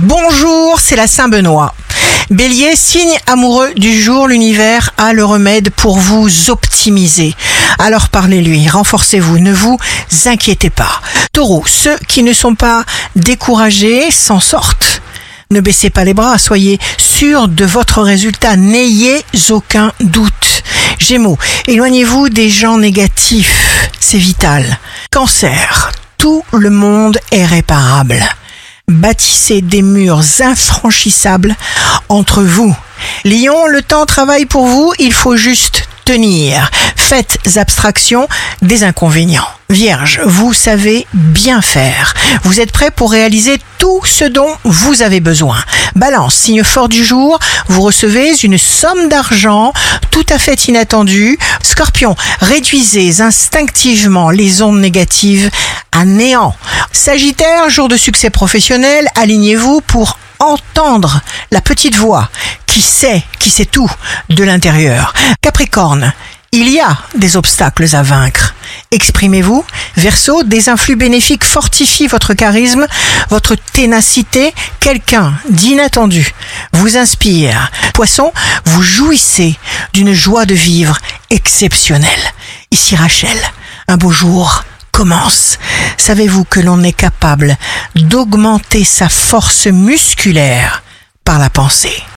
Bonjour, c'est la Saint-Benoît. Bélier, signe amoureux du jour, l'univers a le remède pour vous optimiser. Alors parlez-lui, renforcez-vous, ne vous inquiétez pas. Taureau, ceux qui ne sont pas découragés s'en sortent. Ne baissez pas les bras, soyez sûr de votre résultat, n'ayez aucun doute. Gémeaux, éloignez-vous des gens négatifs, c'est vital. Cancer, tout le monde est réparable. Bâtissez des murs infranchissables entre vous. Lion, le temps travaille pour vous, il faut juste tenir. Faites abstraction des inconvénients. Vierge, vous savez bien faire. Vous êtes prêt pour réaliser tout ce dont vous avez besoin. Balance, signe fort du jour, vous recevez une somme d'argent tout à fait inattendue. Scorpion, réduisez instinctivement les ondes négatives à néant. Sagittaire, jour de succès professionnel, alignez-vous pour entendre la petite voix qui sait tout de l'intérieur. Capricorne, il y a des obstacles à vaincre. Exprimez-vous. Verseau, des influx bénéfiques fortifient votre charisme, votre ténacité. Quelqu'un d'inattendu vous inspire. Poisson, vous jouissez d'une joie de vivre exceptionnelle. Ici Rachel, un beau jour commence. Savez-vous que l'on est capable d'augmenter sa force musculaire par la pensée ?